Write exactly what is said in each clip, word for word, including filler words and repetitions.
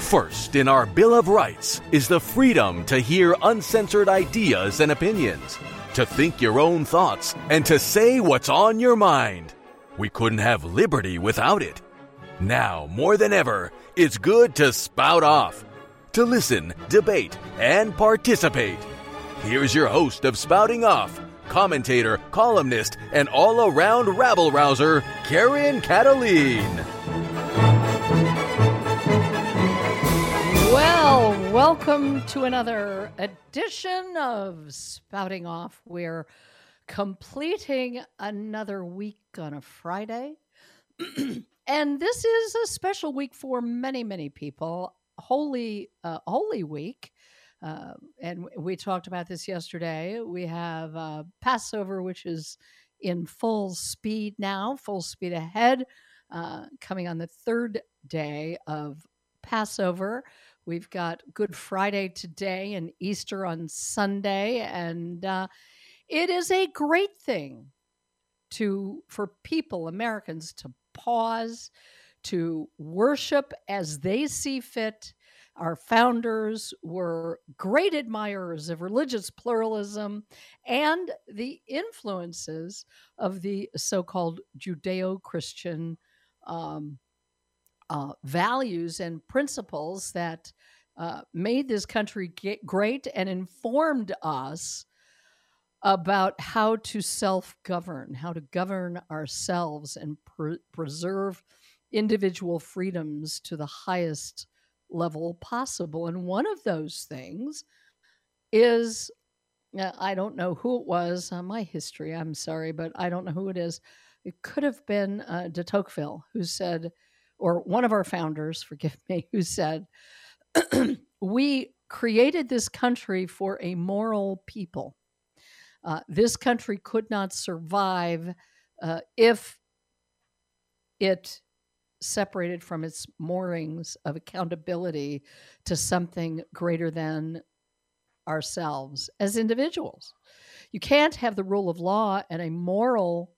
First in our Bill of Rights is the freedom to hear uncensored ideas and opinions, to think your own thoughts, and to say what's on your mind. We couldn't have liberty without it. Now, more than ever, it's good to spout off, to listen, debate, and participate. Here's your host of Spouting Off, commentator, columnist, and all-around rabble-rouser, Karen Kataline. Well, welcome to another edition of Spouting Off. We're completing another week on a Friday. And this is a special week for many, many people. Holy, uh, Holy Week. Uh, and we talked about this yesterday. We have uh, Passover, which is in full speed now, full speed ahead, uh, coming on the third day of Passover. We've got Good Friday today and Easter on Sunday. And uh, it is a great thing to for people, Americans, to pause, to worship as they see fit. Our founders were great admirers of religious pluralism and the influences of the so-called Judeo-Christian um, uh, values and principles that uh, made this country get great and informed us about how to self-govern, how to govern ourselves and pre- preserve individual freedoms to the highest level possible. And one of those things is, uh, I don't know who it was, uh, my history, I'm sorry, but I don't know who it is. It could have been uh, de Tocqueville who said, or one of our founders, forgive me, who said, we created this country for a moral people. Uh, this country could not survive uh, if it separated from its moorings of accountability to something greater than ourselves as individuals. You can't have the rule of law and a moral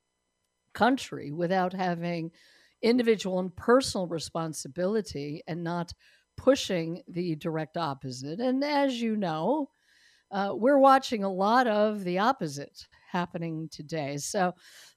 country without having individual and personal responsibility and not pushing the direct opposite. And as you know, uh, we're watching a lot of the opposite happening today. So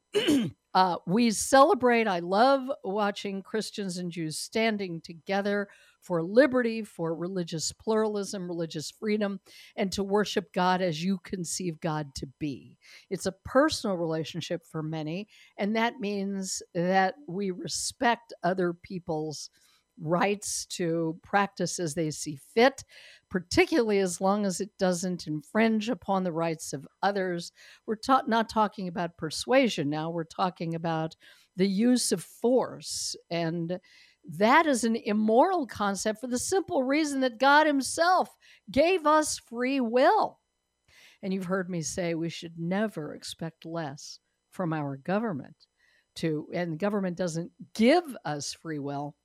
uh, we celebrate. I love watching Christians and Jews standing together for liberty, for religious pluralism, religious freedom, and to worship God as you conceive God to be. It's a personal relationship for many, and that means that we respect other people's rights to practice as they see fit, particularly as long as it doesn't infringe upon the rights of others. We're ta- not talking about persuasion now. We're talking about the use of force. And that is an immoral concept for the simple reason that God himself gave us free will. And you've heard me say we should never expect less from our government. To, and the government doesn't give us free will.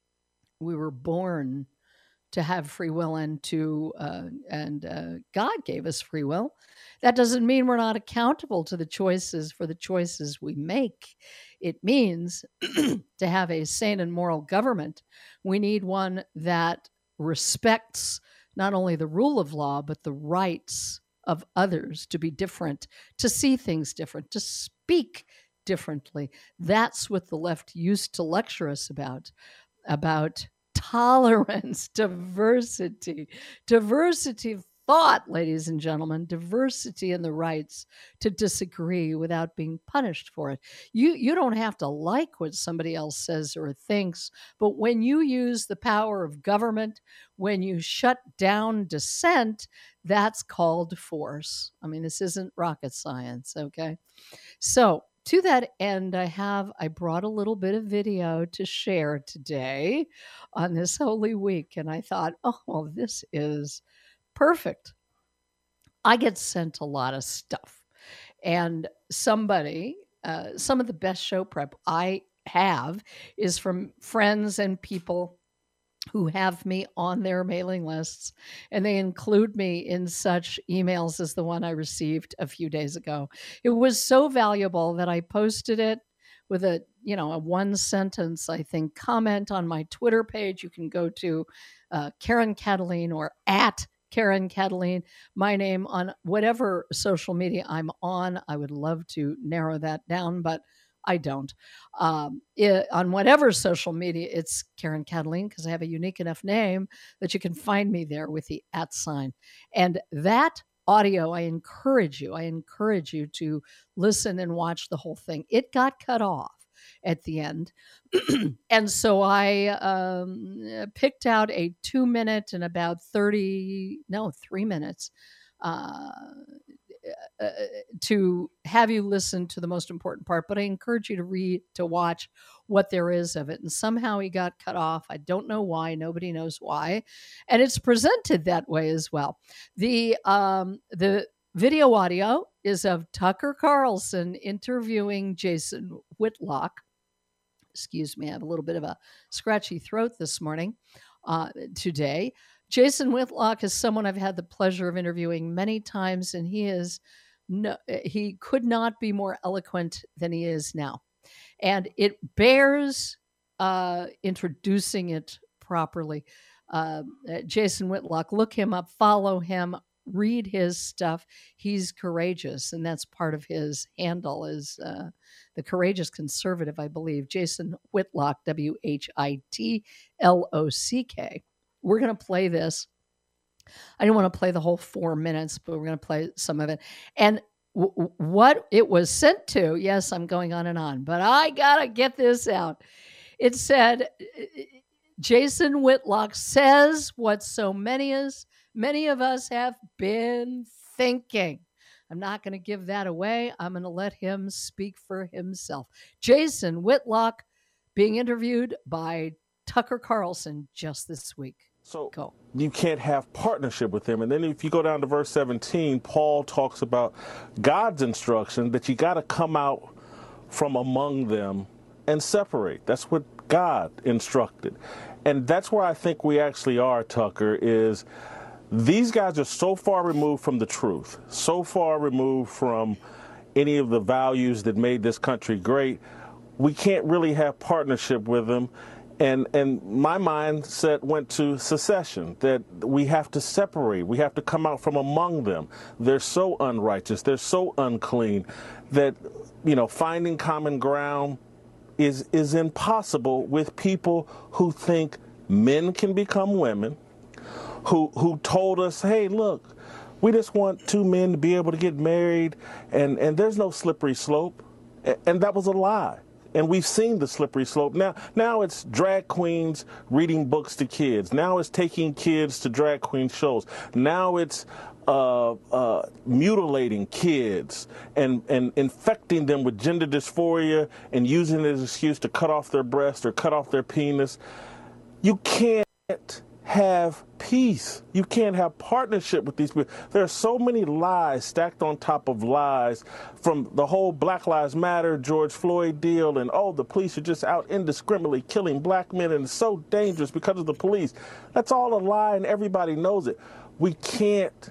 We were born to have free will, and to uh, and uh, God gave us free will. That doesn't mean we're not accountable to the choices for the choices we make. It means to have a sane and moral government, we need one that respects not only the rule of law, but the rights of others to be different, to see things different, to speak differently. That's what the left used to lecture us about. about tolerance, diversity, diversity of thought, ladies and gentlemen, diversity in the rights to disagree without being punished for it. You, you don't have to like what somebody else says or thinks, but when you use the power of government, when you shut down dissent, that's called force. I mean, this isn't rocket science, okay? So, to that end, I have, I brought a little bit of video to share today on this Holy Week. And I thought, oh, well, this is perfect. I get sent a lot of stuff. And somebody, uh, some of the best show prep I have is from friends and people who have me on their mailing lists, and they include me in such emails as the one I received a few days ago. It was so valuable that I posted it with a, you know, a one sentence, I think, comment on my Twitter page. You can go to uh, Karen Cataline or at Karen Cataline, my name on whatever social media I'm on. I would love to narrow that down, but I don't. Um, it, on whatever social media, it's Karen Cataline because I have a unique enough name that you can find me there with the at sign. And that audio, I encourage you, I encourage you to listen and watch the whole thing. It got cut off at the end. And so I um, picked out a two minute and about thirty, no, three minutes uh, uh, to have you listen to the most important part. But I encourage you to read, to watch what there is of it. And somehow he got cut off. I don't know why. Nobody knows why. And it's presented that way as well. The, um, the, video audio is of Tucker Carlson interviewing Jason Whitlock. Excuse me, I have a little bit of a scratchy throat this morning, uh, today. Jason Whitlock is someone I've had the pleasure of interviewing many times, and he is no, he could not be more eloquent than he is now. And it bears uh, introducing it properly. Uh, Jason Whitlock, look him up, follow him, read his stuff. He's courageous, and that's part of his handle is uh, the Courageous Conservative, I believe. Jason Whitlock, W H I T L O C K. We're going to play this. I don't want to play the whole four minutes, but we're going to play some of it. And w- what it was sent to, yes, I'm going on and on, but I got to get this out. It said, Jason Whitlock says what so many is, many of us have been thinking. I'm not going to give that away. I'm going to let him speak for himself. Jason Whitlock being interviewed by Tucker Carlson just this week. So Go. You can't have partnership with him. And then if you go down to verse seventeen, Paul talks about God's instruction that you got to come out from among them and separate. That's what God instructed. And that's where I think we actually are, Tucker, is these guys are so far removed from the truth, so far removed from any of the values that made this country great. We can't really have partnership with them. And and my mindset went to secession, that we have to separate. We have to come out from among them. They're so unrighteous. They're so unclean that, you know, finding common ground is is impossible with people who think men can become women, who who told us, hey, look, we just want two men to be able to get married, and, and there's no slippery slope. And that was a lie. And we've seen the slippery slope. Now, now it's drag queens reading books to kids. Now it's taking kids to drag queen shows. Now it's uh, uh, mutilating kids and, and infecting them with gender dysphoria and using it as an excuse to cut off their breast or cut off their penis. You can't have peace. You can't have partnership with these people. There are so many lies stacked on top of lies, from the whole Black Lives Matter, George Floyd deal, and oh, the police are just out indiscriminately killing black men and it's so dangerous because of the police. That's all a lie and everybody knows it. We can't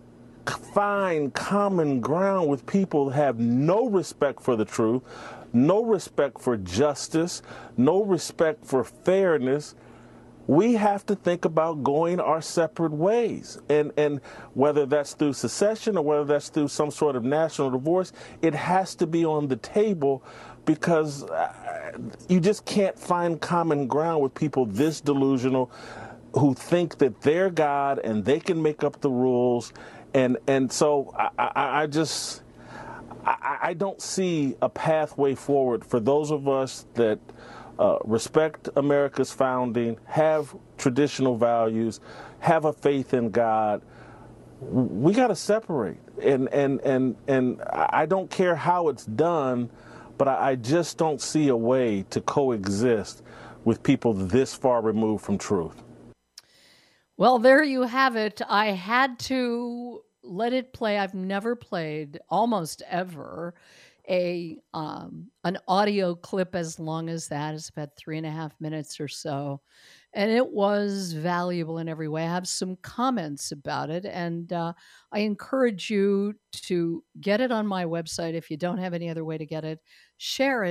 find common ground with people who have no respect for the truth, no respect for justice, no respect for fairness. We have to think about going our separate ways. And, and whether that's through secession or whether that's through some sort of national divorce, it has to be on the table, because uh, you just can't find common ground with people this delusional who think that they're God and they can make up the rules. And, and so I, I, I just, I, I don't see a pathway forward for those of us that Uh, respect America's founding, have traditional values, have a faith in God. We got to separate, and and and and I don't care how it's done, but I, I just don't see a way to coexist with people this far removed from truth. Well, there you have it. I had to let it play. I've never played, almost ever, a um, an audio clip as long as that. It's about three and a half minutes or so, and it was valuable in every way. I have some comments about it, and uh, I encourage you to get it on my website if you don't have any other way to get it. Share it,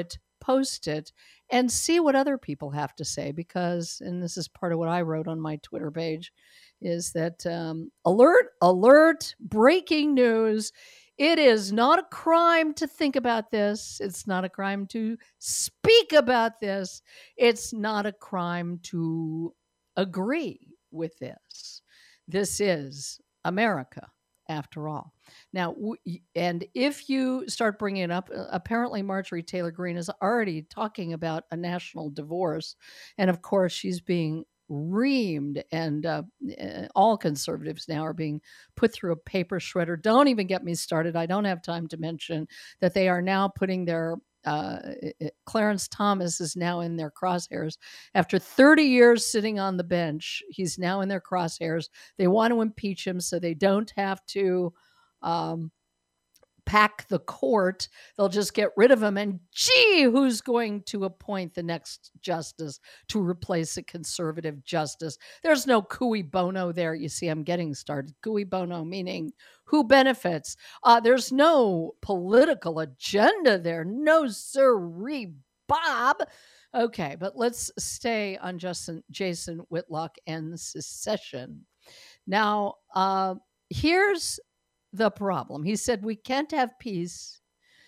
post it and see what other people have to say, because, and this is part of what I wrote on my Twitter page, is that um, alert, alert, breaking news. It is not a crime to think about this. It's not a crime to speak about this. It's not a crime to agree with this. This is America, after all. Now, and if you start bringing it up, apparently Marjorie Taylor Greene is already talking about a national divorce. And of course, she's being reamed, and uh, all conservatives now are being put through a paper shredder. Don't even get me started. I don't have time to mention that they are now putting their uh, Clarence Thomas is now in their crosshairs. After thirty years sitting on the bench, he's now in their crosshairs. They want to impeach him so they don't have to um, pack the court. They'll just get rid of him. And gee, who's going to appoint the next justice to replace a conservative justice? There's no cui bono there. You see, I'm getting started. Cui bono meaning who benefits. Uh, there's no political agenda there. No sirree, Bob. Okay, but let's stay on Justin, Jason Whitlock and secession. Now, uh, here's the problem. He said, we can't have peace.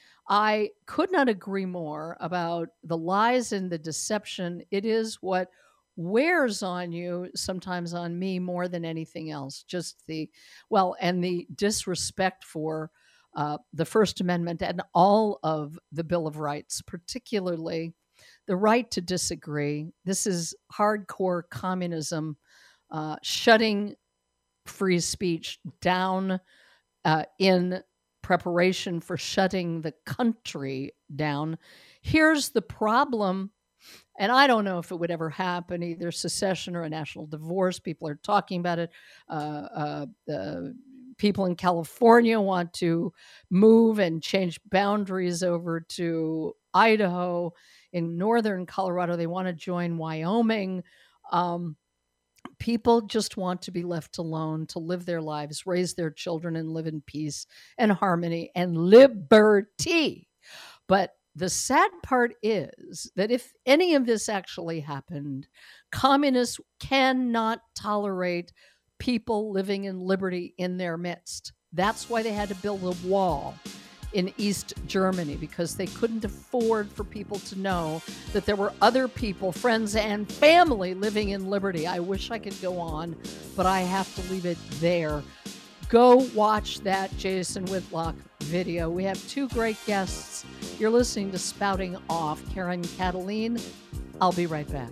I could not agree more about the lies and the deception. It is what wears on you, sometimes on me more than anything else. Just the, well, and the disrespect for uh, the First Amendment and all of the Bill of Rights, particularly the right to disagree. This is hardcore communism, uh, shutting free speech down Uh, in preparation for shutting the country down. Here's the problem, and I don't know if it would ever happen, either secession or a national divorce. People are talking about it. Uh, uh, the people in California want to move and change boundaries over to Idaho. In northern Colorado, they want to join Wyoming. Um, People just want to be left alone to live their lives, raise their children, and live in peace and harmony and liberty. But the sad part is that if any of this actually happened, communists cannot tolerate people living in liberty in their midst. That's why they had to build a wall in East Germany, because they couldn't afford for people to know that there were other people, friends and family living in liberty. I wish I could go on, but I have to leave it there. Go watch that Jason Whitlock video. We have two great guests. You're listening to Spouting Off. Karen Kataline. I'll be right back.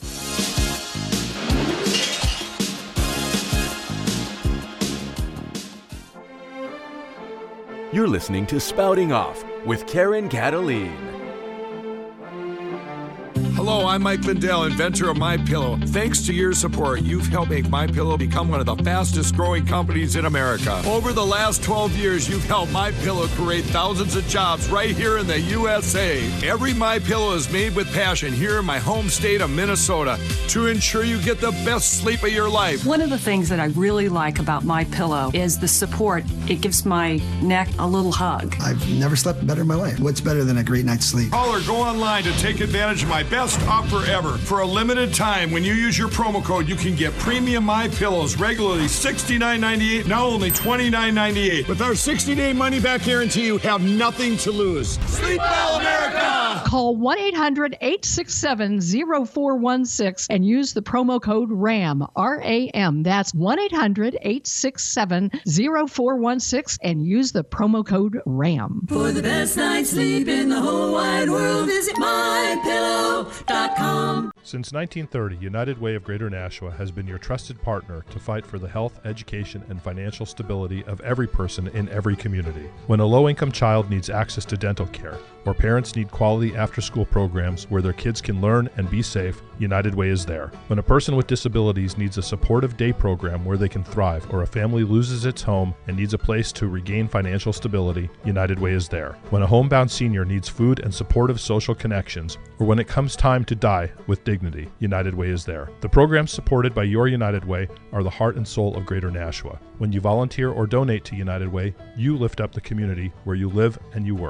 You're listening to Spouting Off with Karen Kataline. Hello, I'm Mike Lindell, inventor of MyPillow. Thanks to your support, you've helped make MyPillow become one of the fastest growing companies in America. Over the last twelve years, you've helped MyPillow create thousands of jobs right here in the U S A. Every MyPillow is made with passion here in my home state of Minnesota to ensure you get the best sleep of your life. One of the things that I really like about MyPillow is the support. It gives my neck a little hug. I've never slept better in my life. What's better than a great night's sleep? Call or go online to take advantage of my best offer ever. For a limited time, when you use your promo code, you can get premium MyPillows, regularly sixty-nine ninety-eight, now only twenty-nine ninety-eight. With our sixty-day money-back guarantee, you have nothing to lose. Sleep well, America! Call one eight hundred eight six seven zero four one six and use the promo code RAM, R A M. That's one eight hundred eight six seven zero four one six and use the promo code RAM. For the best night's sleep in the whole wide world, visit my pillow dot com. Since nineteen thirty, United Way of Greater Nashua has been your trusted partner to fight for the health, education, and financial stability of every person in every community. When a low-income child needs access to dental care, or parents need quality after-school programs where their kids can learn and be safe, United Way is there. When a person with disabilities needs a supportive day program where they can thrive, or a family loses its home and needs a place to regain financial stability, United Way is there. When a homebound senior needs food and supportive social connections, or when it comes time to die with dignity, United Way is there. The programs supported by your United Way are the heart and soul of Greater Nashua. When you volunteer or donate to United Way, you lift up the community where you live and you work.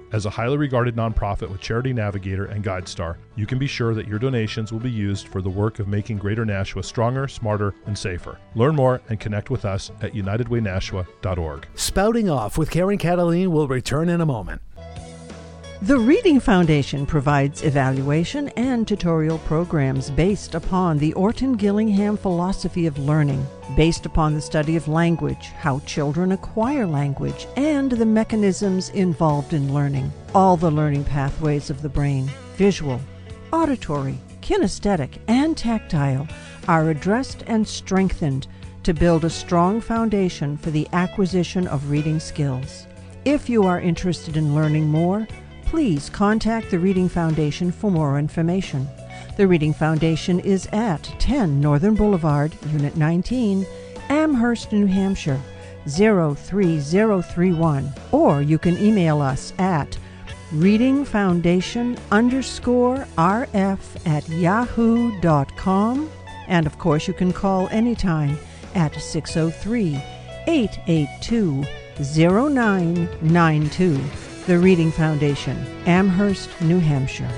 As a highly regarded nonprofit with Charity Navigator and GuideStar, you can be sure that your donations will be used for the work of making Greater Nashua stronger, smarter, and safer. Learn more and connect with us at united way nashua dot org. Spouting Off with Karen Cataline will return in a moment. The Reading Foundation provides evaluation and tutorial programs based upon the Orton Gillingham philosophy of learning, based upon the study of language, how children acquire language, and the mechanisms involved in learning. All the learning pathways of the brain, visual, auditory, kinesthetic, and tactile, are addressed and strengthened to build a strong foundation for the acquisition of reading skills. If you are interested in learning more, please contact the Reading Foundation for more information. The Reading Foundation is at ten Northern Boulevard, Unit nineteen, Amherst, New Hampshire, zero three zero three one, or you can email us at readingfoundation underscore rf at yahoo dot com. And of course, you can call anytime at six oh three, eight eight two, zero nine nine two. The Reading Foundation, Amherst, New Hampshire.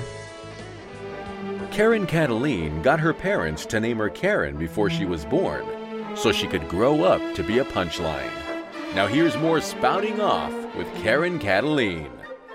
Karen Cataline got her parents to name her Karen before she was born, so she could grow up to be a punchline. Now here's more Spouting Off with Karen Cataline.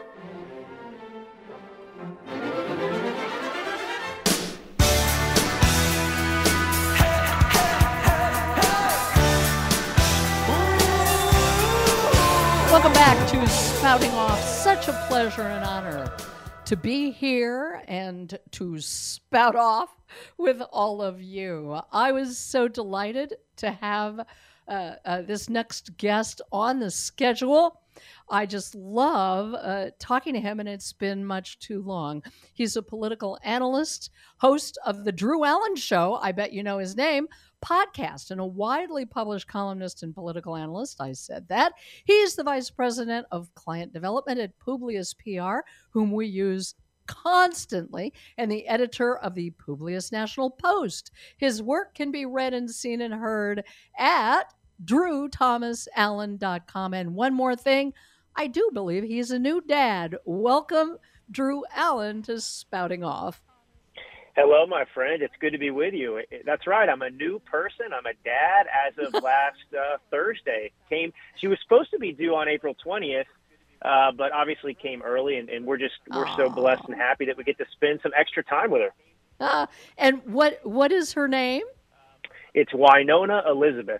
Welcome back to Spouting Off. Such a pleasure and honor to be here and to spout off with all of you. I was so delighted to have uh, uh, this next guest on the schedule. I just love uh, talking to him, and it's been much too long. He's a political analyst, host of The Drew Allen Show, I bet you know his name, podcast, and a widely published columnist and political analyst. I said that. He's the vice president of client development at Publius P R, whom we use constantly, and the editor of the Publius National Post. His work can be read and seen and heard at drew thomas allen dot com. And one more thing, I do believe he's a new dad. Welcome, Drew Allen, to Spouting Off. Hello, my friend. It's good to be with you. That's right. I'm a new person. I'm a dad as of last uh, Thursday. Came. She was supposed to be due on April twentieth, uh, but obviously came early, and, and we're just we're Aww. so blessed and happy that we get to spend some extra time with her. Uh, and what what is her name? It's Wynonna Elizabeth.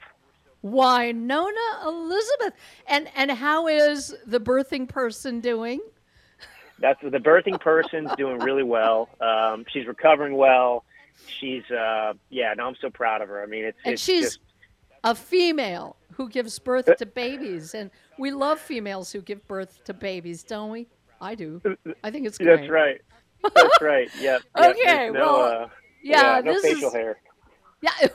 Wynonna Elizabeth. And and how is the birthing person doing? That's the birthing person's doing really well. Um, she's recovering well. She's, uh, yeah, no, I'm so proud of her. I mean, it's, and it's she's just... a female who gives birth to babies. And we love females who give birth to babies, don't we? I do. I think it's great. That's right. That's right. Yep. yep. Okay. No, well, uh, yeah, yeah, no this facial is, hair. Yeah.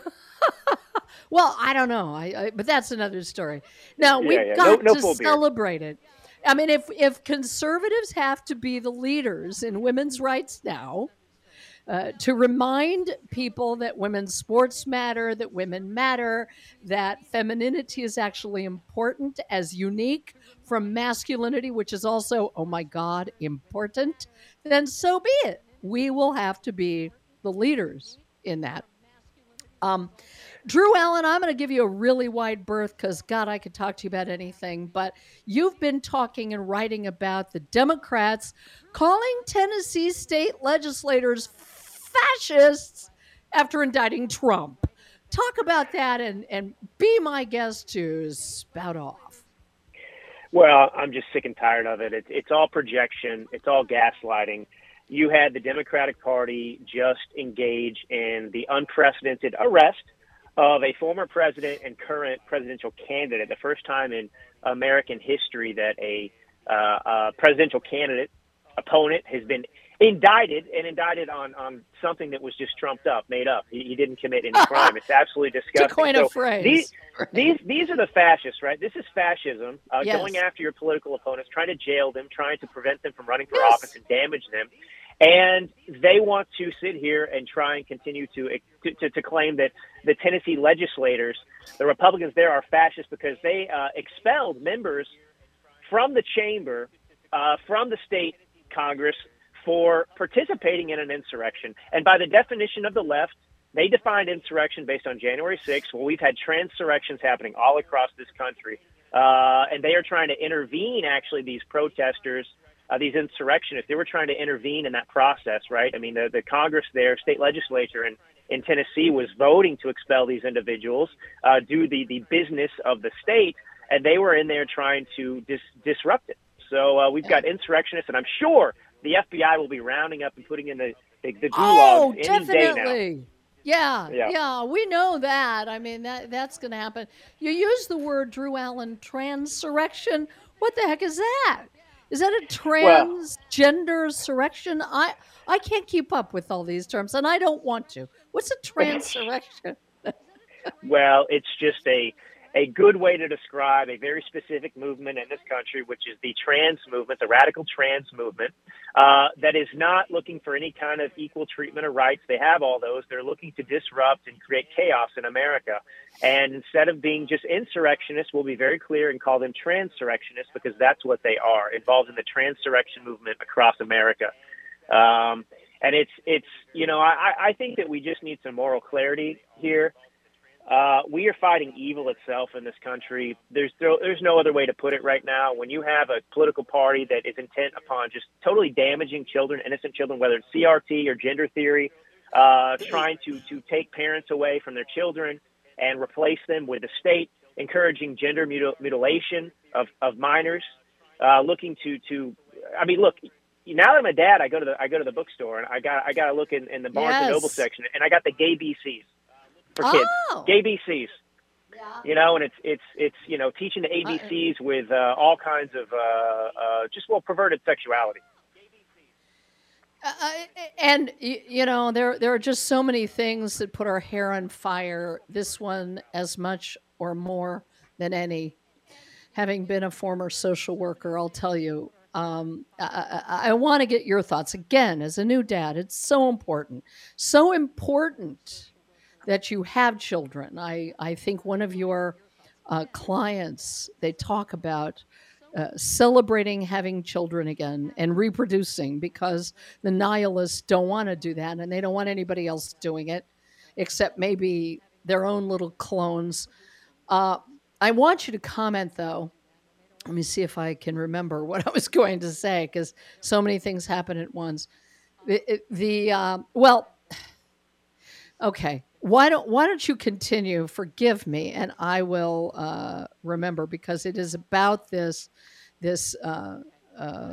Well, I don't know. I, I but that's another story. Now, yeah, we've yeah. got no, no to full beard. celebrate it. I mean, if if conservatives have to be the leaders in women's rights now, uh, to remind people that women's sports matter, that women matter, that femininity is actually important as unique from masculinity, which is also, oh my God, important, then so be it. We will have to be the leaders in that. Um, Drew Allen, I'm going to give you a really wide berth because, God, I could talk to you about anything. But you've been talking and writing about the Democrats calling Tennessee state legislators fascists after indicting Trump. Talk about that and, and be my guest to spout off. Well, I'm just sick and tired of it. It's, it's all projection. It's all gaslighting. You had the Democratic Party just engage in the unprecedented arrest of a former president and current presidential candidate, the first time in American history that a, uh, a presidential candidate opponent has been indicted and indicted on, on something that was just trumped up, made up. He, he didn't commit any crime. It's absolutely disgusting. To coin a so phrase. These, these, these are the fascists, right? This is fascism, uh, yes. going after your political opponents, trying to jail them, trying to prevent them from running for yes. office and damage them. And they want to sit here and try and continue to, to to to claim that the Tennessee legislators, the Republicans there, are fascist because they uh, expelled members from the chamber uh, from the state Congress for participating in an insurrection. And by the definition of the left, they defined insurrection based on January sixth. Well, we've had transurrections happening all across this country. Uh, and they are trying to intervene, actually, these protesters, uh, these insurrectionists. They were trying to intervene in that process, right? I mean, the, the Congress there, state legislature in, in Tennessee was voting to expel these individuals, uh, do the, the business of the state, and they were in there trying to dis- disrupt it. So uh, we've got insurrectionists, and I'm sure the F B I will be rounding up and putting in the, the, the gulags oh, any definitely. day now. Yeah, yeah, yeah, we know that. I mean, that that's going to happen. You use the word, Drew Allen, transurrection. What the heck is that? Is that a transgender surrection? I I can't keep up with all these terms, and I don't want to. What's a transurrection? Well, it's just a a good way to describe a very specific movement in this country, which is the trans movement, the radical trans movement, uh, that is not looking for any kind of equal treatment or rights. They have all those. They're looking to disrupt and create chaos in America. And instead of being just insurrectionists, we'll be very clear and call them transurrectionists, because that's what they are, involved in the transurrection movement across America. Um, and it's, it's you know, I, I think that we just need some moral clarity here. Uh, we are fighting evil itself in this country. There's there's no other way to put it right now. When you have a political party that is intent upon just totally damaging children, innocent children, whether it's C R T or gender theory, uh, trying to, to take parents away from their children and replace them with the state, encouraging gender mutil- mutilation of, of minors, uh, looking to, to, I mean, look, now that I'm a dad, I go to the, I go to the bookstore and I got, I got to look in, in the Barnes Yes. and Noble section, and I got the gay B Cs. For kids, oh. gay B Cs, yeah. you know, and it's it's it's you know teaching the A B Cs uh, with uh, all kinds of uh, uh, just well perverted sexuality. Uh, and you know there there are just so many things that put our hair on fire. This one as much or more than any. Having been a former social worker, I'll tell you. Um, I, I, I want to get your thoughts again as a new dad. It's so important, so important. That you have children. I, I think one of your uh, clients, they talk about uh, celebrating having children again and reproducing, because the nihilists don't want to do that, and they don't want anybody else doing it except maybe their own little clones. Uh, I want you to comment, though. Let me see if I can remember what I was going to say, because so many things happen at once. The, the uh, well, okay. Why don't Why don't you continue? Forgive me, and I will uh, remember, because it is about this this uh, uh,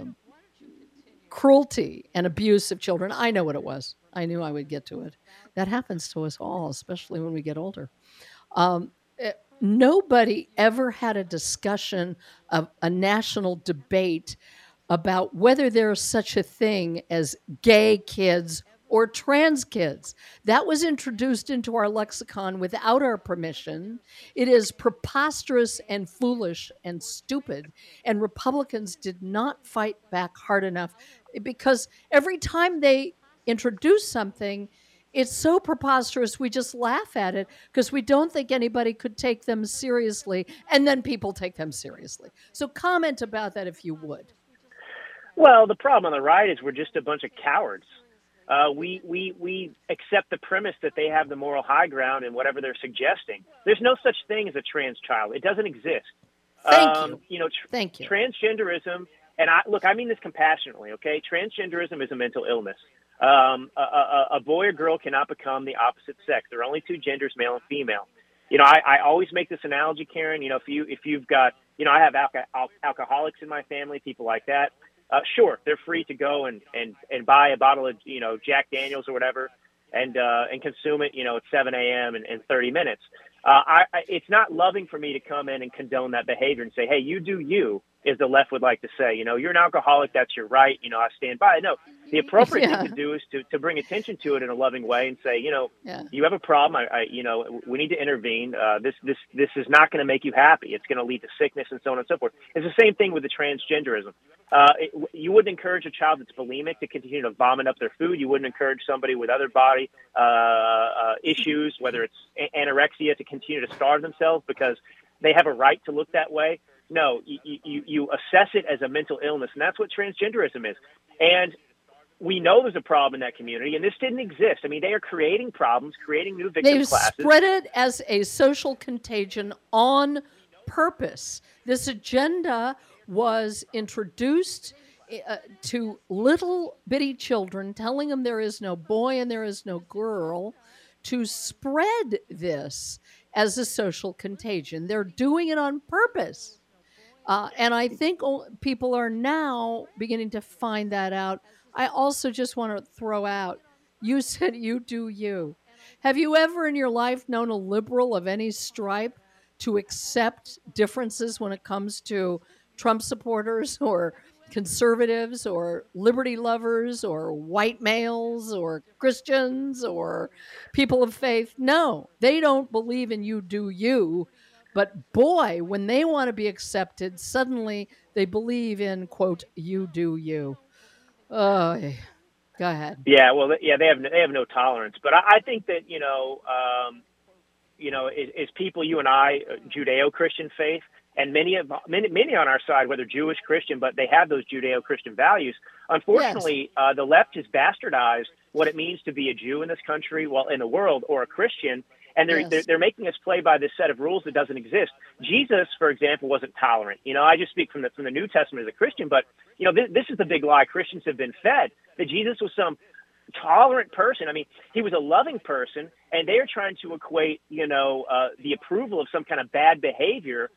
cruelty and abuse of children. I know what it was. I knew I would get to it. That happens to us all, especially when we get older. Um, it, nobody ever had a discussion of a national debate about whether there is such a thing as gay kids or trans kids. That was introduced into our lexicon without our permission. It is preposterous and foolish and stupid. And Republicans did not fight back hard enough, because every time they introduce something, it's so preposterous we just laugh at it, because we don't think anybody could take them seriously, and then people take them seriously. So comment about that if you would. Well, the problem on the right is we're just a bunch of cowards. Uh, we, we, we accept the premise that they have the moral high ground in whatever they're suggesting. There's no such thing as a trans child. It doesn't exist. Thank um, you. You know, tr- Thank you. Transgenderism, and I look, I mean this compassionately, okay? Transgenderism is a mental illness. Um, a, a, a boy or girl cannot become the opposite sex. There are only two genders, male and female. You know, I, I always make this analogy, Karen. You know, if you if you've got, you know, I have alco- al- alcoholics in my family, people like that. Uh, sure, they're free to go and, and, and buy a bottle of, you know, Jack Daniels or whatever, and uh, and consume it, you know, at seven a.m. in, in thirty minutes. Uh, I, I, it's not loving for me to come in and condone that behavior and say, hey, you do you, as the left would like to say. You know, you're an alcoholic, that's your right. You know, I stand by it. No, the appropriate Yeah. thing to do is to, to bring attention to it in a loving way and say, you know, Yeah. you have a problem. I, I you know, we need to intervene. Uh, this this this is not going to make you happy. It's going to lead to sickness and so on and so forth. It's the same thing with the transgenderism. Uh, it, you wouldn't encourage a child that's bulimic to continue to vomit up their food. You wouldn't encourage somebody with other body uh, uh, issues, whether it's a- anorexia, to continue to starve themselves because they have a right to look that way. No, you, you, you assess it as a mental illness, and that's what transgenderism is. And we know there's a problem in that community, and this didn't exist. I mean, they are creating problems, creating new victim They've classes. spread it as a social contagion on purpose. This agenda was introduced uh, to little bitty children, telling them there is no boy and there is no girl, to spread this as a social contagion. They're doing it on purpose. Uh, and I think people are now beginning to find that out. I also just want to throw out, you said you do you. Have you ever in your life known a liberal of any stripe to accept differences when it comes to Trump supporters or conservatives or liberty lovers or white males or Christians or people of faith? No, they don't believe in you do you. But boy, when they want to be accepted, suddenly they believe in, quote, you do you. Oh, go ahead. Yeah, well, yeah, they have they have no tolerance. But I, I think that, you know, um, you know, as, as people, you and I, Judeo-Christian faith, and many of many many on our side, whether Jewish, Christian, but they have those Judeo-Christian values. Unfortunately, yes. uh, the left has bastardized what it means to be a Jew in this country, well, in the world, or a Christian. And they're, yes. they're they're making us play by this set of rules that doesn't exist. Jesus, for example, wasn't tolerant. You know, I just speak from the from the New Testament as a Christian, but you know, this, this is the big lie Christians have been fed, that Jesus was some tolerant person. I mean, he was a loving person, and they are trying to equate, you know, uh, the approval of some kind of bad behavior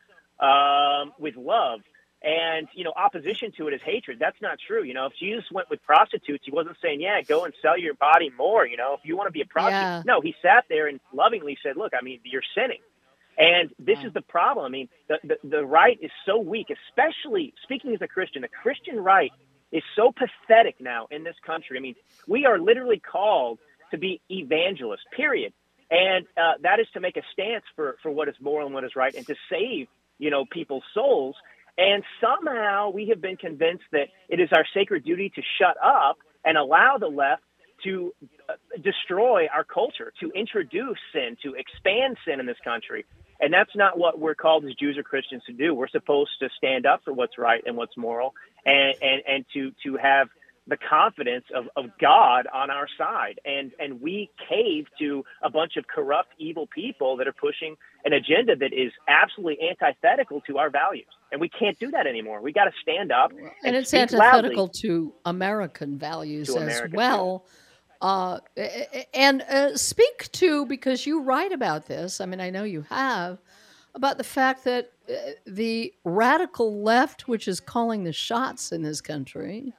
um, with love. And, you know, opposition to it is hatred. That's not true. You know, if Jesus went with prostitutes, he wasn't saying, yeah, go and sell your body more. You know, if you want to be a prostitute. Yeah. No, he sat there and lovingly said, look, I mean, you're sinning. And this yeah. is the problem. I mean, the, the, the right is so weak, especially speaking as a Christian. The Christian right is so pathetic now in this country. I mean, we are literally called to be evangelists, period. And uh, that is to make a stance for, for what is moral and what is right and to save, you know, people's souls. And somehow we have been convinced that it is our sacred duty to shut up and allow the left to uh, destroy our culture, to introduce sin, to expand sin in this country. And that's not what we're called as Jews or Christians to do. We're supposed to stand up for what's right and what's moral and, and, and to, to have the confidence of, of God on our side. And, and we cave to a bunch of corrupt, evil people that are pushing an agenda that is absolutely antithetical to our values. And we can't do that anymore. We got to stand up. And, and it's speak antithetical loudly to American values to as America, well. Uh, and uh, speak to, because you write about this, I mean, I know you have, about the fact that uh, the radical left, which is calling the shots in this country,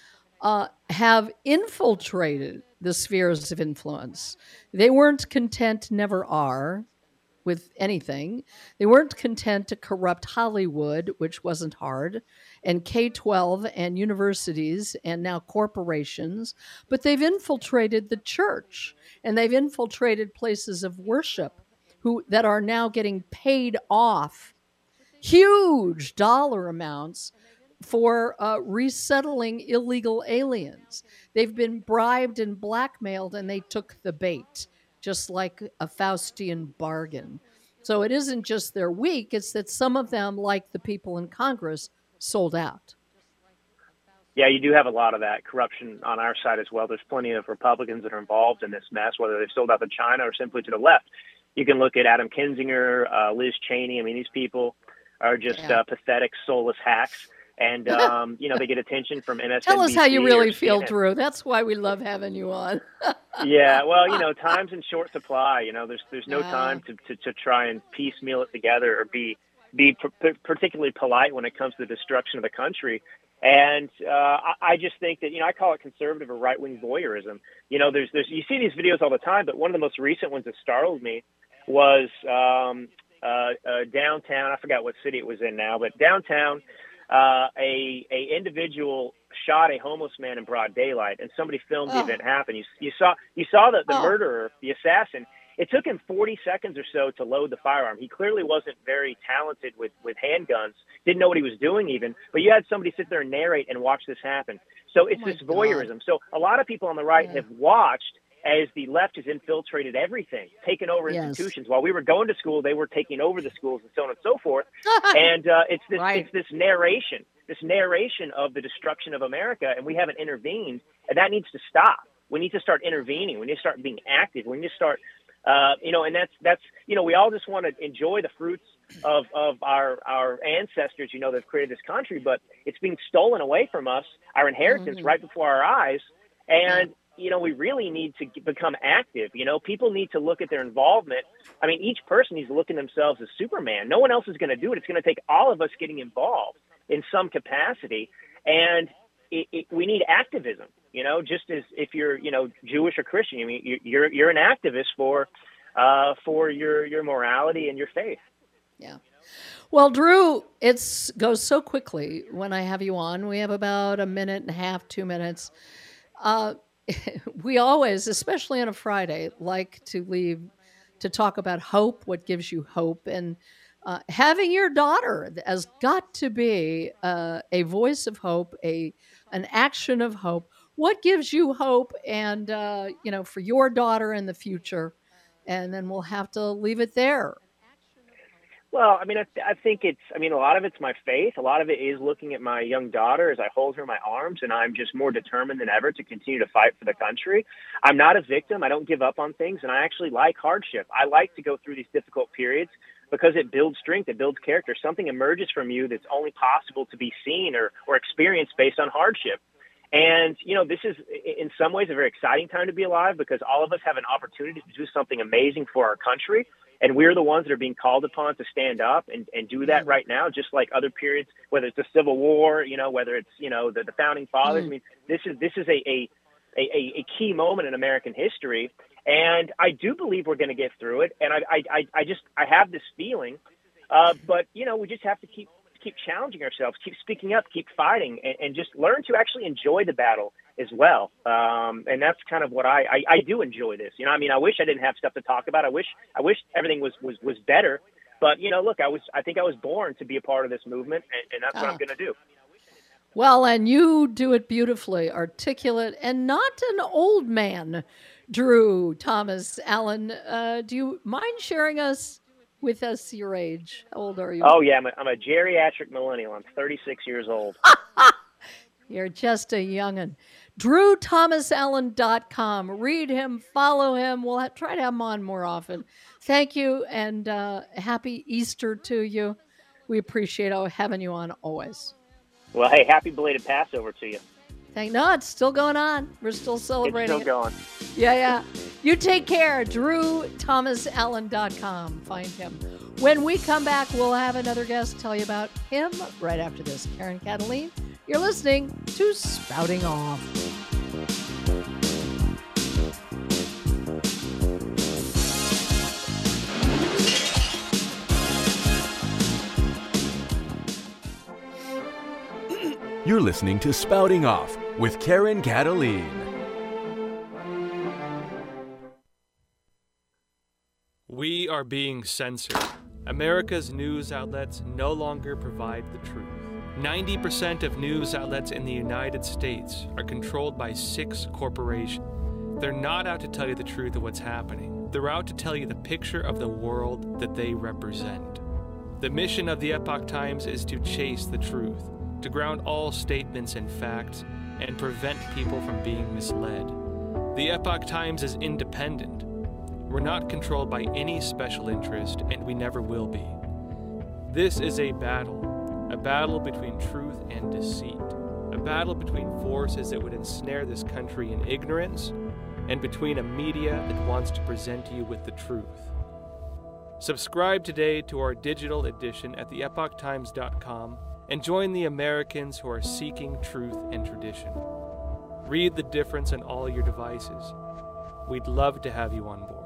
uh, have infiltrated the spheres of influence. They weren't content, never are, with anything. They weren't content to corrupt Hollywood, which wasn't hard, and K twelve and universities and now corporations, but they've infiltrated the church and they've infiltrated places of worship who that are now getting paid off huge dollar amounts for uh, resettling illegal aliens. They've been bribed and blackmailed and they took the bait, just like a Faustian bargain. So it isn't just they're weak, it's that some of them, like the people in Congress, sold out. Yeah, you do have a lot of that corruption on our side as well. There's plenty of Republicans that are involved in this mess, whether they've sold out to China or simply to the left. You can look at Adam Kinzinger, uh, Liz Cheney. I mean, these people are just yeah. uh, pathetic, soulless hacks. And, um, you know, they get attention from M S N B C. Tell us how you really feel, Drew. That's why we love having you on. Yeah, well, you know, time's in short supply. You know, there's there's no yeah. time to, to, to try and piecemeal it together or be be p- particularly polite when it comes to the destruction of the country. And uh, I, I just think that, you know, I call it conservative or right-wing voyeurism. You know, there's there's you see these videos all the time, but one of the most recent ones that startled me was um, uh, uh, downtown. I forgot what city it was in now, but downtown. Uh, a a individual shot a homeless man in broad daylight, and somebody filmed oh. the event happen. You you saw you saw the, the oh. murderer, the assassin. It took him forty seconds or so to load the firearm. He clearly wasn't very talented with, with handguns, didn't know what he was doing even, but you had somebody sit there and narrate and watch this happen. So it's oh this voyeurism. God. So a lot of people on the right yeah. have watched as the left has infiltrated everything, taken over Yes. institutions. While we were going to school, they were taking over the schools and so on and so forth. and uh, it's this Right. it's this narration, this narration of the destruction of America, and we haven't intervened, and that needs to stop. We need to start intervening. We need to start being active. We need to start, uh, you know, and that's that's you know, we all just want to enjoy the fruits of of our our ancestors, you know, that have created this country, but it's being stolen away from us, our inheritance, Mhm. right before our eyes, and. You know, we really need to become active. You know, people need to look at their involvement. I mean, each person needs to look at themselves as Superman. No one else is going to do it. It's going to take all of us getting involved in some capacity. And it, it, we need activism, you know, just as if you're, you know, Jewish or Christian, I mean, you- you're, you're an activist for, uh, for your, your morality and your faith. Yeah. Well, Drew, it's goes so quickly when I have you on. We have about a minute and a half, two minutes. Uh, we always, especially on a Friday, like to leave to talk about hope, what gives you hope. And uh, having your daughter has got to be uh, a voice of hope, a an action of hope. What gives you hope and, uh, you know, for your daughter in the future? And then we'll have to leave it there. Well, I mean, I, th- I think it's, I mean, a lot of it's my faith. A lot of it is looking at my young daughter as I hold her in my arms, and I'm just more determined than ever to continue to fight for the country. I'm not a victim. I don't give up on things, and I actually like hardship. I like to go through these difficult periods because it builds strength, it builds character. Something emerges from you that's only possible to be seen or, or experienced based on hardship. And, you know, this is in some ways a very exciting time to be alive because all of us have an opportunity to do something amazing for our country. And we're the ones that are being called upon to stand up and, and do that right now, just like other periods, whether it's the Civil War, you know, whether it's, you know, the, the founding fathers. Mm. I mean, this is this is a, a, a, a key moment in American history. And I do believe we're going to get through it. And I, I, I just I have this feeling. Uh, but, you know, we just have to keep keep challenging ourselves, keep speaking up, keep fighting, and, and just learn to actually enjoy the battle as well. Um, and that's kind of what I, I, I do enjoy this. You know, I mean, I wish I didn't have stuff to talk about. I wish, I wish everything was, was, was better, but you know, look, I was, I think I was born to be a part of this movement, and, and that's oh. what I'm going to do. Well, and you do it beautifully, articulate, and not an old man, Drew Thomas Allen. Uh, do you mind sharing us with us your age? How old are you? Oh yeah, I'm a, I'm a geriatric millennial. I'm thirty-six years old. You're just a young'un. Drew Thomas Allen dot com. Read him, follow him. We'll have, try to have him on more often. Thank you, and uh, happy Easter to you. We appreciate having you on always. Well, hey, happy belated Passover to you. Thank no, it's still going on. We're still celebrating. It's still going. Yeah, yeah. You take care. Drew Thomas Allen dot com. Find him. When we come back, we'll have another guest tell you about him right after this. Karen Cataline, you're listening to Spouting Off. You're listening to Spouting Off with Karen Cataline. We are being censored. America's news outlets no longer provide the truth. ninety percent of news outlets in the United States are controlled by six corporations. They're not out to tell you the truth of what's happening. They're out to tell you the picture of the world that they represent. The mission of the Epoch Times is to chase the truth, to ground all statements in facts, and prevent people from being misled. The Epoch Times is independent. We're not controlled by any special interest, and we never will be. This is a battle, a battle between truth and deceit, a battle between forces that would ensnare this country in ignorance, and between a media that wants to present you with the truth. Subscribe today to our digital edition at the epoch times dot com and join the Americans who are seeking truth and tradition. Read the difference on all your devices. We'd love to have you on board.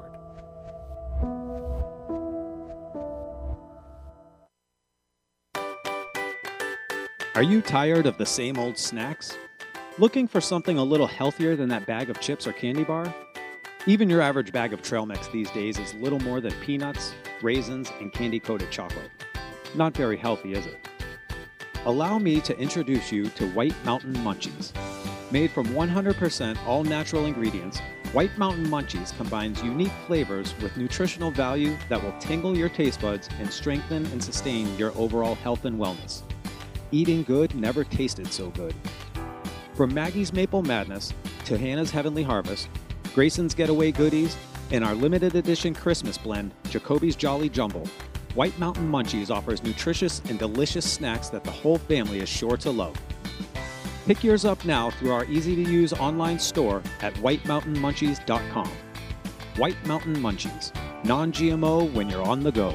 Are you tired of the same old snacks? Looking for something a little healthier than that bag of chips or candy bar? Even your average bag of trail mix these days is little more than peanuts, raisins, and candy-coated chocolate. Not very healthy, is it? Allow me to introduce you to White Mountain Munchies. Made from one hundred percent all-natural ingredients, White Mountain Munchies combines unique flavors with nutritional value that will tingle your taste buds and strengthen and sustain your overall health and wellness. Eating good never tasted so good. From Maggie's Maple Madness to Hannah's Heavenly Harvest, Grayson's Getaway Goodies, and our limited edition Christmas blend, Jacoby's Jolly Jumble, White Mountain Munchies offers nutritious and delicious snacks that the whole family is sure to love. Pick yours up now through our easy-to-use online store at white mountain munchies dot com. White Mountain Munchies, non-G M O when you're on the go.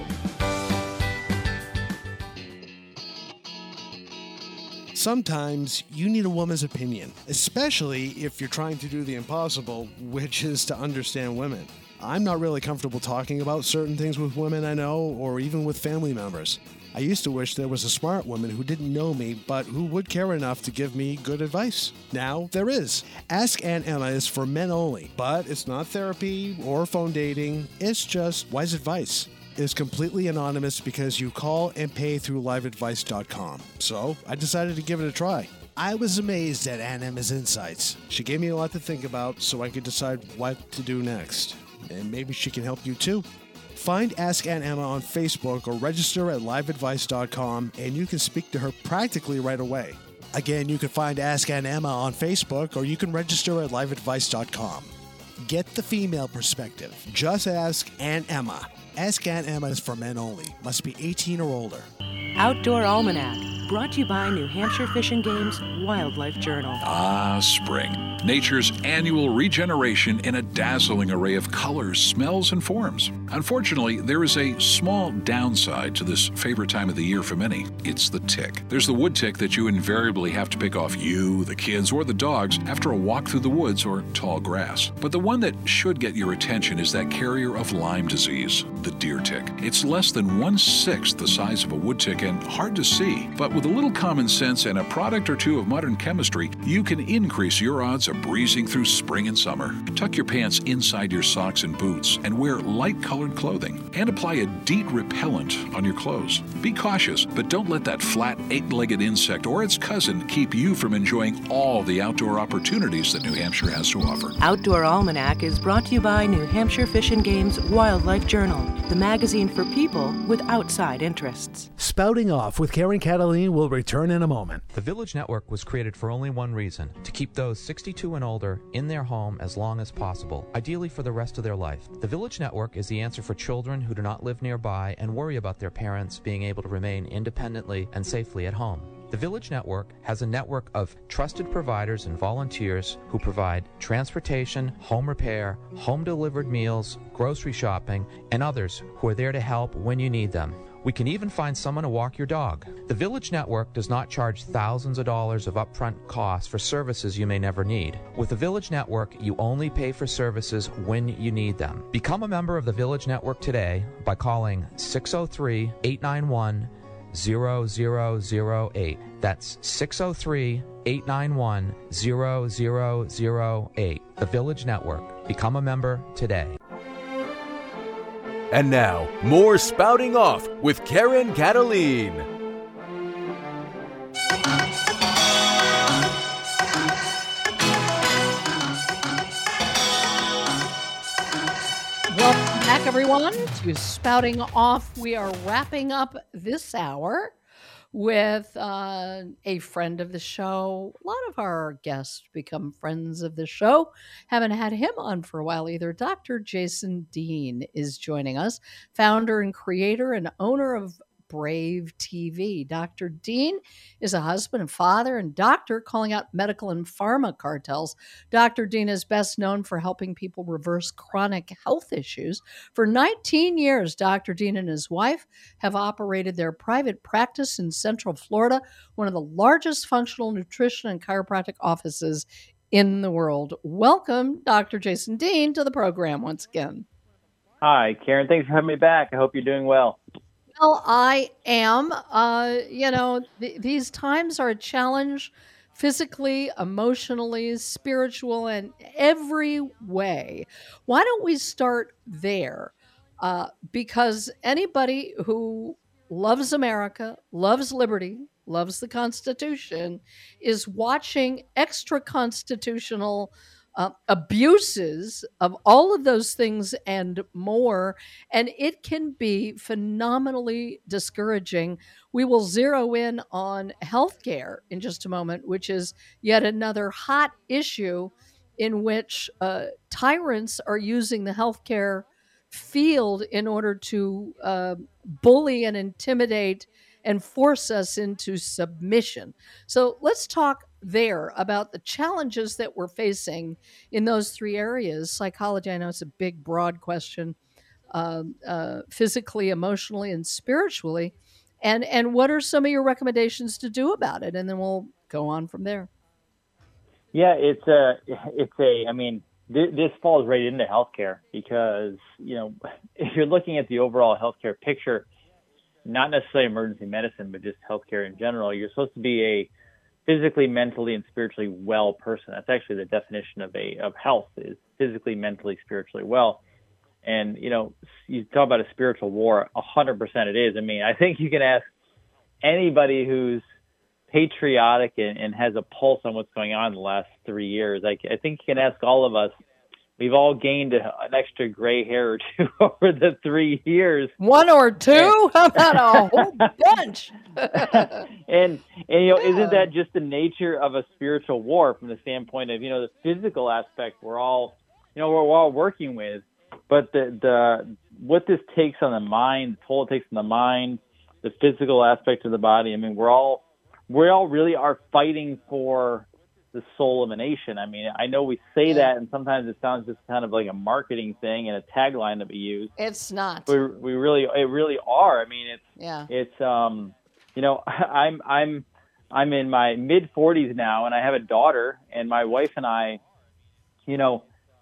Sometimes you need a woman's opinion, especially if you're trying to do the impossible, which is to understand women. I'm not really comfortable talking about certain things with women I know, or even with family members. I used to wish there was a smart woman who didn't know me, but who would care enough to give me good advice. Now there is. Ask Aunt Emma is for men only, but it's not therapy or phone dating. It's just wise advice. It's completely anonymous because you call and pay through live advice dot com. So I decided to give it a try. I was amazed at Aunt Emma's insights. She gave me a lot to think about so I could decide what to do next. And maybe she can help you too. Find Ask Aunt Emma on Facebook or register at live advice dot com and you can speak to her practically right away. Again, you can find Ask Aunt Emma on Facebook or you can register at live advice dot com. Get the female perspective. Just ask Aunt Emma. Ask Aunt Emma is for men only. Must be eighteen or older. Outdoor Almanac, brought to you by New Hampshire Fish and Game's Wildlife Journal. Ah, spring. Nature's annual regeneration in a dazzling array of colors, smells, and forms. Unfortunately, there is a small downside to this favorite time of the year for many. It's the tick. There's the wood tick that you invariably have to pick off you, the kids, or the dogs after a walk through the woods or tall grass. But the one that should get your attention is that carrier of Lyme disease, the deer tick. It's less than one-sixth the size of a wood tick and hard to see. But with a little common sense and a product or two of modern chemistry, you can increase your odds of breezing through spring and summer. Tuck your pants inside your socks and boots and wear light-colored clothing. And apply a DEET repellent on your clothes. Be cautious, but don't let that flat, eight-legged insect or its cousin keep you from enjoying all the outdoor opportunities that New Hampshire has to offer. Outdoor Almanac is brought to you by New Hampshire Fish and Game's Wildlife Journal, the magazine for people with outside interests. Spouting Off with Karen Cataline will return in a moment. The Village Network was created for only one reason, to keep those sixty-two and older in their home as long as possible, ideally for the rest of their life. The Village Network is the answer for children who do not live nearby and worry about their parents being able to remain independently and safely at home. The Village Network has a network of trusted providers and volunteers who provide transportation, home repair, home-delivered meals, grocery shopping, and others who are there to help when you need them. We can even find someone to walk your dog. The Village Network does not charge thousands of dollars of upfront costs for services you may never need. With the Village Network, you only pay for services when you need them. Become a member of the Village Network today by calling six oh three, eight nine one, zero zero zero eight. That's six oh three, eight nine one, zero zero zero eight. The Village Network. Become a member today. And now, more Spouting Off with Karen Cataline. Welcome back, everyone, to Spouting Off. We are wrapping up this hour with uh, a friend of the show. A lot of our guests become friends of the show. Haven't had him on for a while either. Doctor Jason Dean is joining us, founder and creator and owner of Brave T V. Doctor Dean is a husband and father and doctor calling out medical and pharma cartels. Doctor Dean is best known for helping people reverse chronic health issues. For nineteen years, Doctor Dean and his wife have operated their private practice in Central Florida, one of the largest functional nutrition and chiropractic offices in the world. Welcome, Doctor Jason Dean, to the program once again. Hi, Karen. Thanks for having me back. I hope you're doing well. Well, I am. Uh, you know, th- these times are a challenge physically, emotionally, spiritual, and every way. Why don't we start there? Uh, because anybody who loves America, loves liberty, loves the Constitution, is watching extra constitutional uh, abuses of all of those things and more. And it can be phenomenally discouraging. We will zero in on healthcare in just a moment, which is yet another hot issue in which uh, tyrants are using the healthcare field in order to uh, bully and intimidate and force us into submission. So let's talk there about the challenges that we're facing in those three areas. Psychology, I know it's a big, broad question, uh, uh, physically, emotionally, and spiritually. And, and what are some of your recommendations to do about it? And then we'll go on from there. Yeah, it's a, it's a, I mean, th- this falls right into healthcare because, you know, if you're looking at the overall healthcare picture, not necessarily emergency medicine, but just healthcare in general, you're supposed to be a physically, mentally, and spiritually well person. That's actually the definition of a, of health is physically, mentally, spiritually well. And, you know, you talk about a spiritual war, a hundred percent it is. I mean, I think you can ask anybody who's patriotic and, and has a pulse on what's going on in the last three years. I, I think you can ask all of us. We've all gained a, an extra gray hair or two over the three years. One or two? How about a whole bunch? and, and, you know, yeah. Isn't that just the nature of a spiritual war from the standpoint of, you know, the physical aspect we're all, you know, we're, we're all working with, but the, the, what this takes on the mind, the toll it takes on the mind, the physical aspect of the body. I mean, we're all, we all really are fighting for the soul of a nation. I mean, I know we say that, and sometimes it sounds just kind of like a marketing thing and a tagline that we use. It's not. We we really it really are. I mean, it's yeah. It's um, you know, I'm I'm I'm in my mid forties now, and I have a daughter, and my wife and I, you know,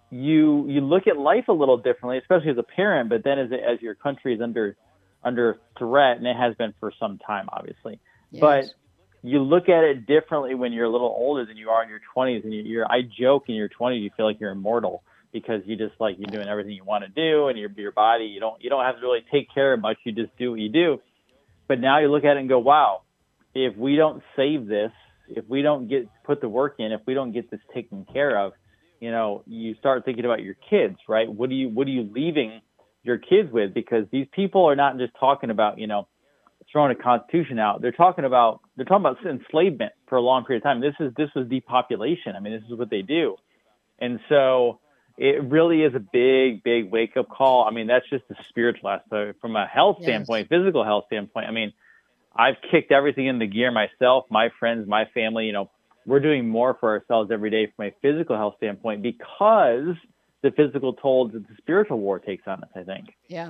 you you look at life a little differently, especially as a parent. But then as as your country is under under threat, and it has been for some time, obviously, yes. but you look at it differently when you're a little older than you are in your twenties. And you're, I joke in your twenties, you feel like you're immortal because you just like, you're doing everything you want to do and your, your body, you don't, you don't have to really take care of much. You just do what you do. But now you look at it and go, wow, if we don't save this, if we don't get, put the work in, if we don't get this taken care of, you know, you start thinking about your kids, right? What do you, what are you leaving your kids with? Because these people are not just talking about, you know, throwing a constitution out. They're talking about they're talking about enslavement for a long period of time. This is this was depopulation. I mean, this is what they do, and so it really is a big, big wake up call. I mean, that's just the spiritual aspect. From a health yes. standpoint, physical health standpoint. I mean, I've kicked everything into gear myself, my friends, my family. You know, we're doing more for ourselves every day from a physical health standpoint because the physical toll that the spiritual war takes on us. I think. Yeah,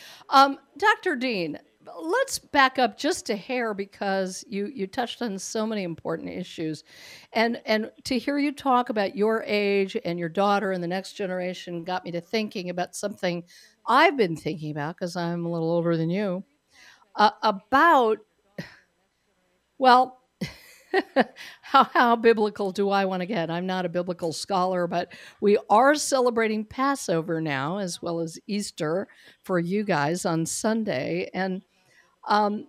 um, Doctor Dean. Let's back up just a hair because you, you touched on so many important issues. And and to hear you talk about your age and your daughter and the next generation got me to thinking about something I've been thinking about because I'm a little older than you, uh, about, well, how, how biblical do I want to get? I'm not a biblical scholar, but we are celebrating Passover now as well as Easter for you guys on Sunday. And Um,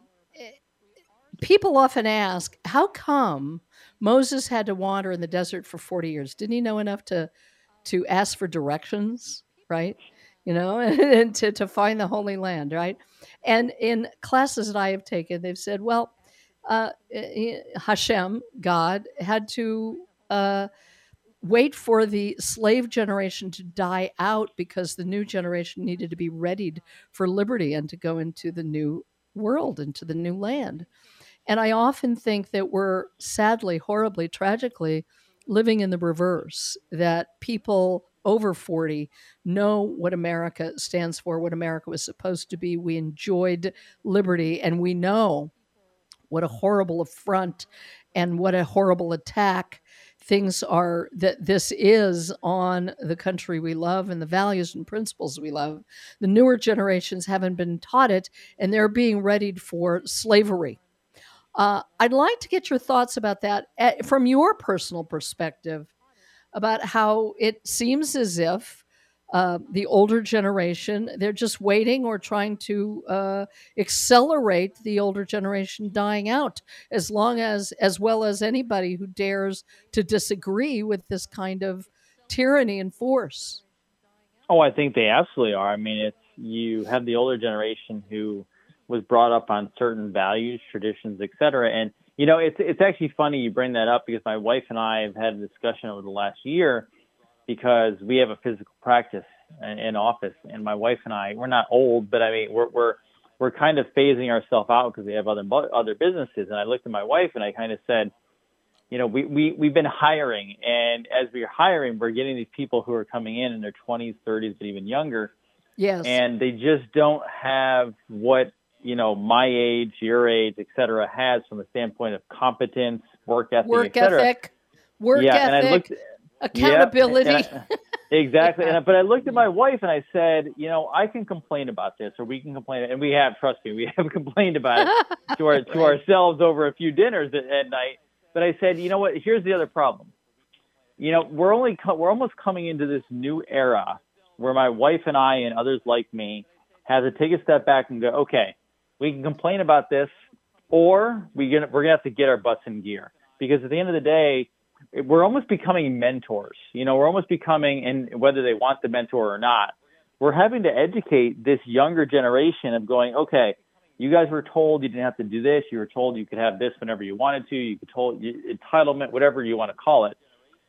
people often ask, how come Moses had to wander in the desert for forty years? Didn't he know enough to to ask for directions, right? You know, and to, to find the Holy Land, right? And in classes that I have taken, they've said, well, uh, Hashem, God, had to uh, wait for the slave generation to die out because the new generation needed to be readied for liberty and to go into the new world, into the new land. And I often think that we're sadly, horribly, tragically living in the reverse, that people over forty know what America stands for, what America was supposed to be. We enjoyed liberty, and we know what a horrible affront and what a horrible attack things are, that this is on the country we love and the values and principles we love. The newer generations haven't been taught it, and they're being readied for slavery. Uh, I'd like to get your thoughts about that uh, from your personal perspective, about how it seems as if uh, the older generation. They're just waiting or trying to uh, accelerate the older generation dying out, as long as, as well as anybody who dares to disagree with this kind of tyranny and force. Oh, I think they absolutely are. I mean, it's you have the older generation who was brought up on certain values, traditions, et cetera. And, you know, it's it's actually funny you bring that up, because my wife and I have had a discussion over the last year, because we have a physical practice in office, and my wife and I, we're not old, but I mean, we're we're we're kind of phasing ourselves out because we have other other businesses. And I looked at my wife and I kind of said, you know, we, we, we've been hiring, and as we're hiring, we're getting these people who are coming in in their twenties, thirties, but even younger. Yes. And they just don't have what, you know, my age, your age, et cetera, has from the standpoint of competence, work ethic, work et cetera. ethic, work yeah, ethic, and I looked, accountability. Yeah, and I, exactly. yeah. and, but I looked at my wife and I said, you know, I can complain about this, or we can complain. And we have, trust me, we have complained about it to, our, to ourselves over a few dinners at, at night. But I said, you know what, here's the other problem. You know, we're only co- we're almost coming into this new era where my wife and I and others like me have to take a step back and go, okay, we can complain about this, or we gonna, we're going to have to get our butts in gear. Because at the end of the day, we're almost becoming mentors. You know, we're almost becoming, and whether they want the mentor or not, we're having to educate this younger generation of going, okay, you guys were told you didn't have to do this. You were told you could have this whenever you wanted to. You could told entitlement, whatever you want to call it.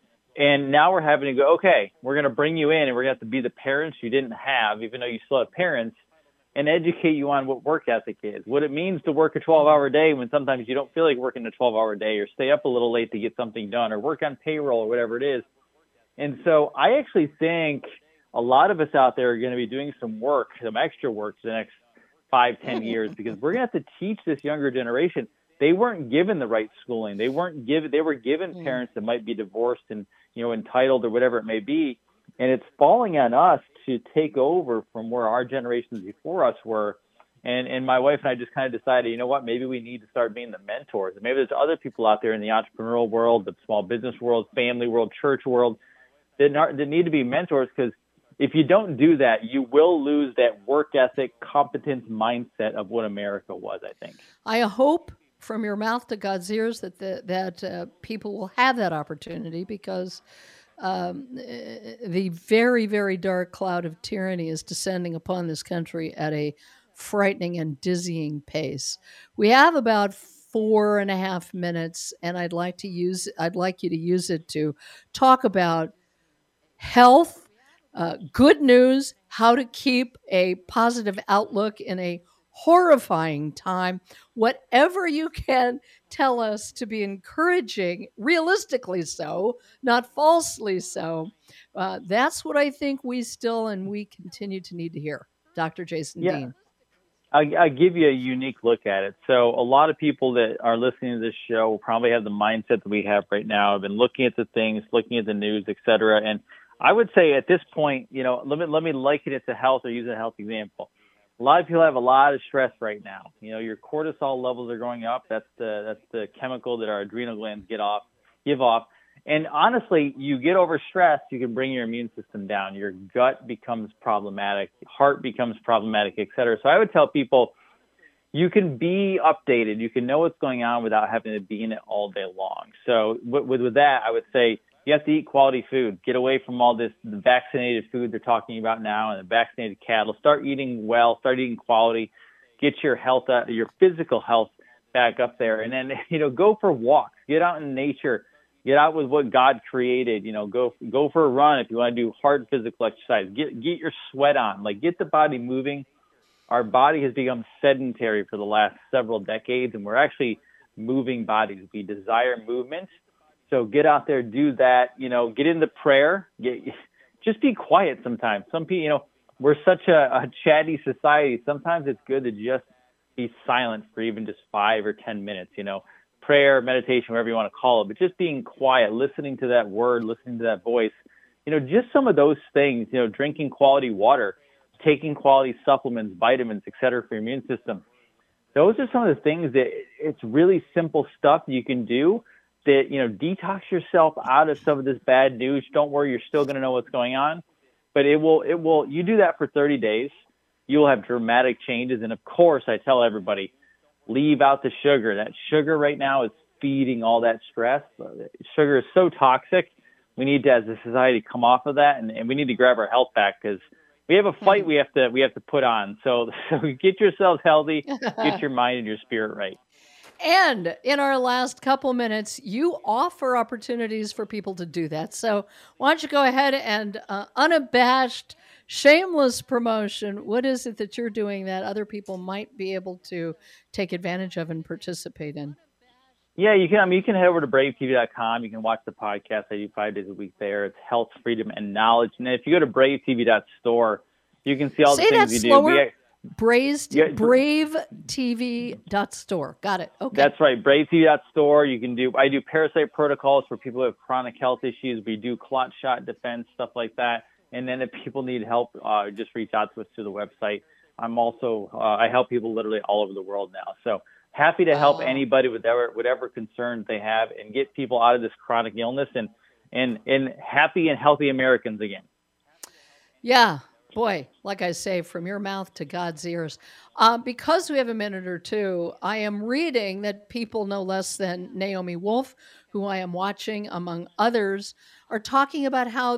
And now we're having to go, okay, we're going to bring you in, and we're going to have to be the parents you didn't have, even though you still have parents, and educate you on what work ethic is, what it means to work a twelve-hour day when sometimes you don't feel like working a twelve-hour day, or stay up a little late to get something done, or work on payroll, or whatever it is. And so I actually think a lot of us out there are going to be doing some work, some extra work for the next five, ten years, because we're going to have to teach this younger generation. They weren't given the right schooling. They weren't given, they were given mm. parents that might be divorced and, you know, entitled or whatever it may be. And it's falling on us to take over from where our generations before us were. And, and my wife and I just kind of decided, you know what, maybe we need to start being the mentors. And maybe there's other people out there in the entrepreneurial world, the small business world, family world, church world, that, not, that need to be mentors, because if you don't do that, you will lose that work ethic, competence mindset of what America was, I think. I hope from your mouth to God's ears that the, that uh, people will have that opportunity, because um, the very, very dark cloud of tyranny is descending upon this country at a frightening and dizzying pace. We have about four and a half minutes, and I'd like to use I'd like you to use it to talk about health. Uh, good news, how to keep a positive outlook in a horrifying time. Whatever you can tell us to be encouraging, realistically so, not falsely so. Uh, that's what I think we still and we continue to need to hear. Doctor Jason yeah. Dean. I'll, I'll give you a unique look at it. So a lot of people that are listening to this show will probably have the mindset that we have right now. I've been looking at the things, looking at the news, et cetera, and I would say at this point, you know, let me let me liken it to health, or use a health example. A lot of people have a lot of stress right now. You know, your cortisol levels are going up. That's the that's the chemical that our adrenal glands get off, give off. And honestly, you get overstressed, you can bring your immune system down. Your gut becomes problematic, heart becomes problematic, et cetera. So I would tell people, you can be updated, you can know what's going on without having to be in it all day long. So with, with that, I would say, you have to eat quality food. Get away from all this the vaccinated food they're talking about now, and the vaccinated cattle. Start eating well. Start eating quality. Get your health, uh, your physical health back up there. And then, you know, go for walks. Get out in nature. Get out with what God created. You know, go go for a run if you want to do hard physical exercise. Get get your sweat on. Like, get the body moving. Our body has become sedentary for the last several decades, and we're actually moving bodies. We desire movement. So get out there, do that, you know, get into prayer, get, just be quiet sometimes. Some people, you know, we're such a, a chatty society. Sometimes it's good to just be silent for even just five or ten minutes, you know, prayer, meditation, whatever you want to call it, but just being quiet, listening to that word, listening to that voice, you know, just some of those things, you know, drinking quality water, taking quality supplements, vitamins, et cetera, for your immune system. Those are some of the things that it's really simple stuff you can do that, you know, detox yourself out of some of this bad news. Don't worry, you're still going to know what's going on, but it will, it will, you do that for thirty days, you will have dramatic changes. And of course, I tell everybody, leave out the sugar. That sugar right now is feeding all that stress. Sugar is so toxic. We need to, as a society, come off of that, and, and we need to grab our health back, because we have a fight we have to we have to put on. So, so get yourselves healthy, get your mind and your spirit right. And in our last couple minutes, you offer opportunities for people to do that. So why don't you go ahead and uh, unabashed, shameless promotion. What is it that you're doing that other people might be able to take advantage of and participate in? Yeah, you can. I mean, you can head over to brave t v dot com. You can watch the podcast I do five days a week there. It's health, freedom, and knowledge. And if you go to brave t v dot store, you can see all Say the things that you slower. do. We, Braised, Yeah, brave t v dot store. Got it. Okay. That's right. brave t v dot store. You can do, I do parasite protocols for people who have chronic health issues. We do clot shot defense, stuff like that. And then if people need help, uh, just reach out to us through the website. I'm also, uh, I help people literally all over the world now. So happy to help Oh. anybody with whatever, whatever concerns they have and get people out of this chronic illness and, and, and happy and healthy Americans again. Yeah. Boy, like I say, from your mouth to God's ears. Uh, because we have a minute or two, I am reading that people no less than Naomi Wolf, who I am watching, among others, are talking about how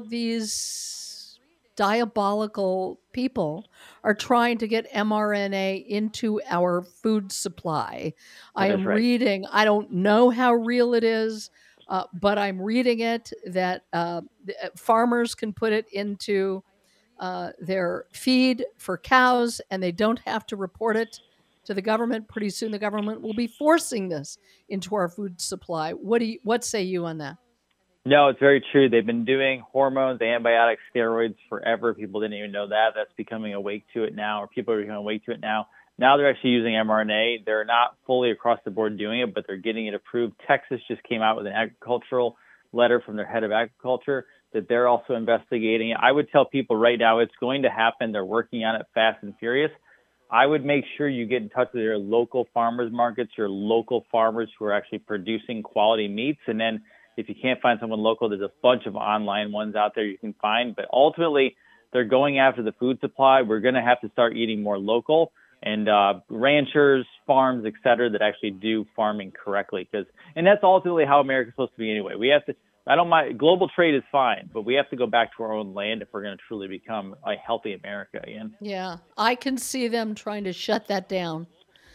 these diabolical people are trying to get mRNA into our food supply. I That am is right. reading, I don't know how real it is, uh, but I'm reading it that uh, the- farmers can put it into uh, their feed for cows, and they don't have to report it to the government. Pretty soon, the government will be forcing this into our food supply. What do you, what say you on that? No, it's very true. They've been doing hormones, antibiotics, steroids forever. People didn't even know that. That's becoming awake to it now, or people are becoming awake to it now. Now they're actually using mRNA. They're not fully across the board doing it, but they're getting it approved. Texas just came out with an agricultural letter from their head of agriculture that they're also investigating it. I would tell people right now it's going to happen. They're working on it fast and furious. I would make sure you get in touch with your local farmers markets, your local farmers who are actually producing quality meats. And then if you can't find someone local, there's a bunch of online ones out there you can find. But ultimately, they're going after the food supply. We're going to have to start eating more local, and uh, ranchers, farms, et cetera, that actually do farming correctly. Because, and that's ultimately how America's supposed to be anyway. We have to, I don't mind, global trade is fine, but we have to go back to our own land if we're going to truly become a healthy America again. Yeah, I can see them trying to shut that down.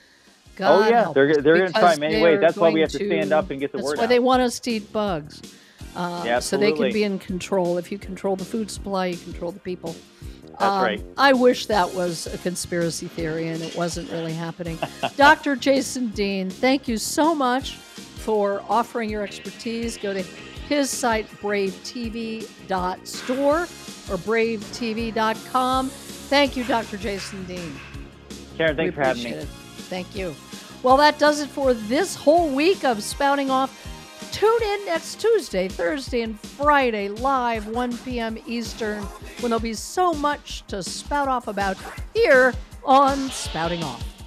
God oh, yeah, help they're, us, they're going to try because many they ways. are That's why we going have to stand up and get the That's word why out. they want us to eat bugs. Uh, Yeah, so they can absolutely. be in control. If you control the food supply, you control the people. That's Um, right. I wish that was a conspiracy theory and it wasn't really happening. Doctor Jason Dean, thank you so much for offering your expertise. Go to his site, brave t v dot store or brave t v dot com. Thank you, Doctor Jason Dean. Karen, thanks We for having me. appreciate it. Thank you. Well, that does it for this whole week of Spouting Off. Tune in next Tuesday, Thursday, and Friday, live, one p.m. Eastern, when there'll be so much to spout off about here on Spouting Off.